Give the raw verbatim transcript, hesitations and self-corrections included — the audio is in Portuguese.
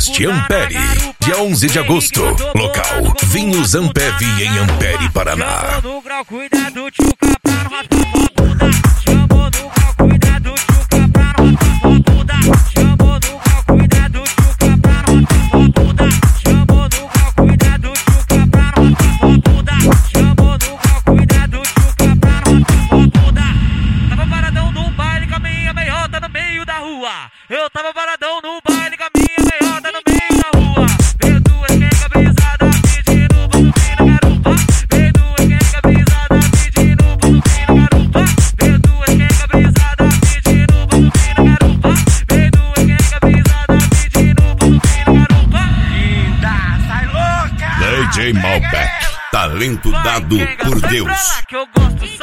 Fest Ampere, dia onze de agosto. Local, Vinhos Ampev em Ampere, Paraná. No grau, cuidado, tchuca, pra não raspar a bunda. Chamou no grau, cuidado, tchuca, pra não raspar a bunda. Chamou no grau, cuidado, tchuca, pra não raspar a bunda. Chamou no grau, cuidado, tchuca, pra não raspar a bunda. Chamou no grau, cuidado, tchuca, pra não raspar a bunda. Tava paradão no baile com a minha meiota no meio da rua. Eu tava paradão no baile com a minha meiota no meio da rua. Veio duas quenga brisada pedindo pra subir na garupa. Veio duas quenga brisada pedindo pra subir na garupa. Veio duas quenga brisada pedindo pra subir na garupa. Veio duas quenga brisada pedindo pra subir na garupa. Linda, sai louca! D J Malbec, talento dado por Deus. Que eu gosto